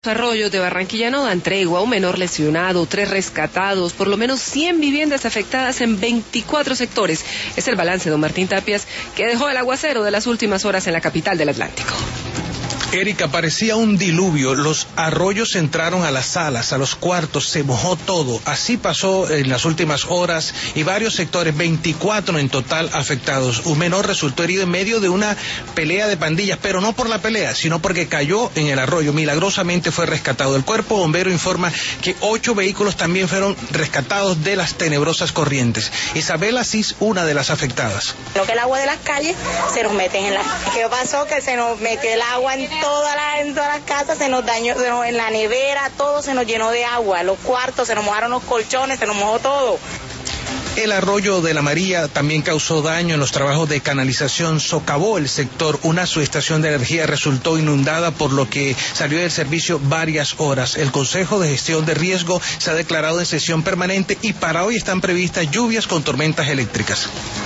Arroyos de Barranquilla no dan tregua, un menor lesionado, 3 rescatados, por lo menos 100 viviendas afectadas en 24 sectores. Es el balance, don Martín Tapias, que dejó el aguacero de las últimas horas en la capital del Atlántico. Erika, parecía un diluvio, los arroyos entraron a las salas, a los cuartos, se mojó todo. Así pasó en las últimas horas y varios sectores, 24 en total afectados. Un menor resultó herido en medio de una pelea de pandillas, pero no por la pelea, sino porque cayó en el arroyo. Milagrosamente fue rescatado. El cuerpo bombero informa que 8 vehículos también fueron rescatados de las tenebrosas corrientes. Isabel Asís, una de las afectadas. Lo que el agua de las calles se nos mete en la... ¿Qué pasó? Que se nos metió el agua en todas las casas, se nos dañó, en la nevera, todo se nos llenó de agua, los cuartos, se nos mojaron los colchones, se nos mojó todo. El arroyo de la María también causó daño en los trabajos de canalización, socavó el sector, una subestación de energía resultó inundada, por lo que salió del servicio varias horas. El Consejo de Gestión de Riesgo se ha declarado en sesión permanente y para hoy están previstas lluvias con tormentas eléctricas.